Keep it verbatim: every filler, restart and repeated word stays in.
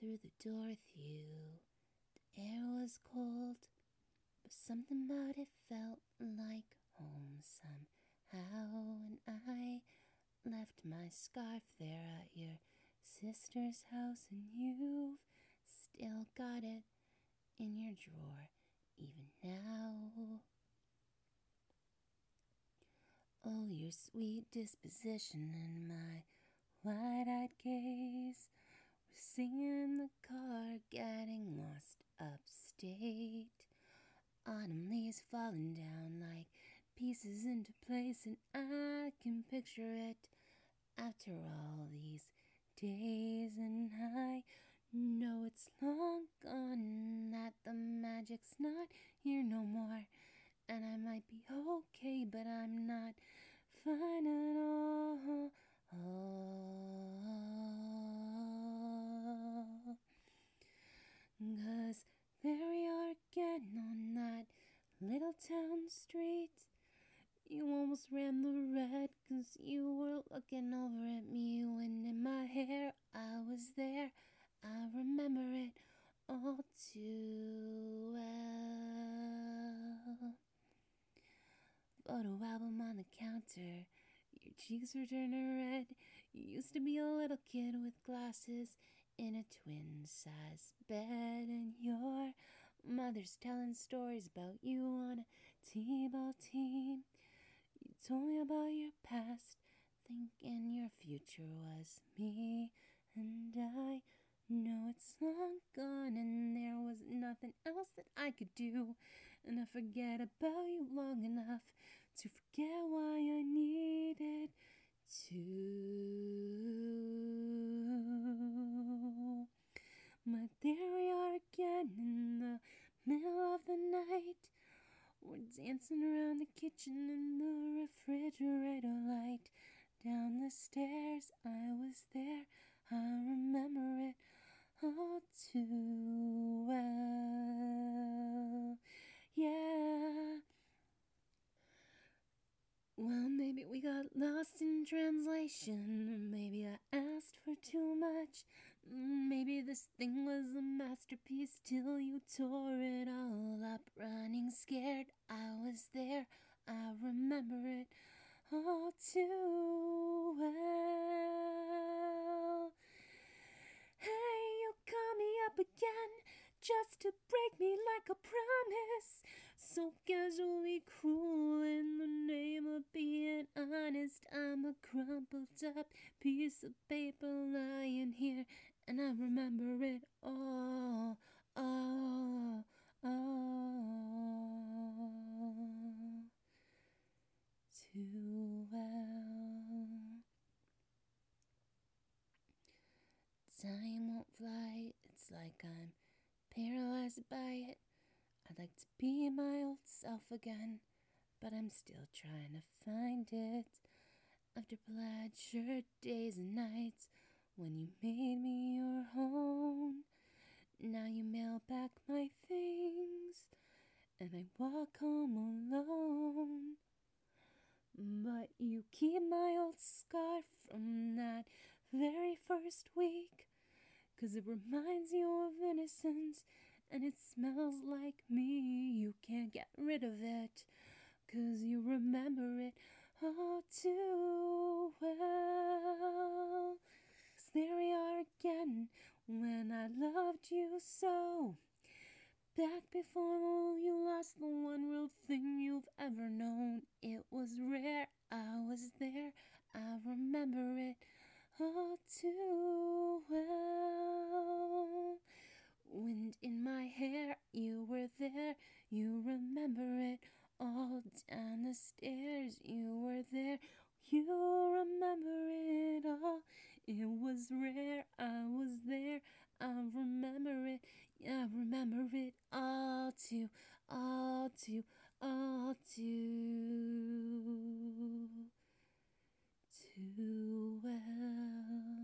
through the door with you. The air was cold, but something about it felt like home somehow. And I left my scarf there at your sister's house, and you've still got it in your drawer even now. Oh, your sweet disposition and my wide-eyed gaze. We're singing in the car, getting lost upstate. Autumn leaves falling down like pieces into place, and I can picture it after all these days. And I know it's long gone, that the magic's not here no more. And I might be okay, but I'm not fine at all. Oh. 'Cause there we are again on that little town street. You almost ran the red 'cause you were looking over at me. Wind in my hair, I was there. I remember it all too well. Photo album on the counter, your cheeks were turning red. You used to be a little kid with glasses in a twin-size bed, and your mother's telling stories about you on a t-ball team. You told me about your past, thinking your future was me, and I know it's long gone, and there was nothing else that I could do. And I forget about you long enough to forget why I needed to. But there we are again in the middle of the night. We're dancing around the kitchen in the refrigerator light. Down the stairs, I was there. I remember it all too well. Yeah. Well, maybe we got lost in translation. Maybe I asked for too much. Maybe this thing was a masterpiece till you tore it all up. Running scared, I was there. I remember it all too well. Hey, you call me up again just to break me like a promise. So casually cruel in the name of being honest. I'm a crumpled up piece of paper lying here, and I remember it all, all, all too well. Time won't fly, it's like I'm paralyzed by it. I'd like to be my old self again, but I'm still trying to find it. After plaid shirt days and nights, when you made me your own, now you mail back my things, and I walk home alone. But you keep my old scarf from that very first week, 'cause it reminds you of innocence, and it smells like me. You can't get rid of it, 'cause you remember it all too well. 'Cause there we are again, when I loved you so. Back before you lost the one real thing you've ever known. It was rare, I was there, I remember it all too well. Wind in my hair, you were there, you remember it all. Down the stairs, you were there, you remember it all. It was rare, I was there, I remember it, I remember it all too, all too, all too, too well.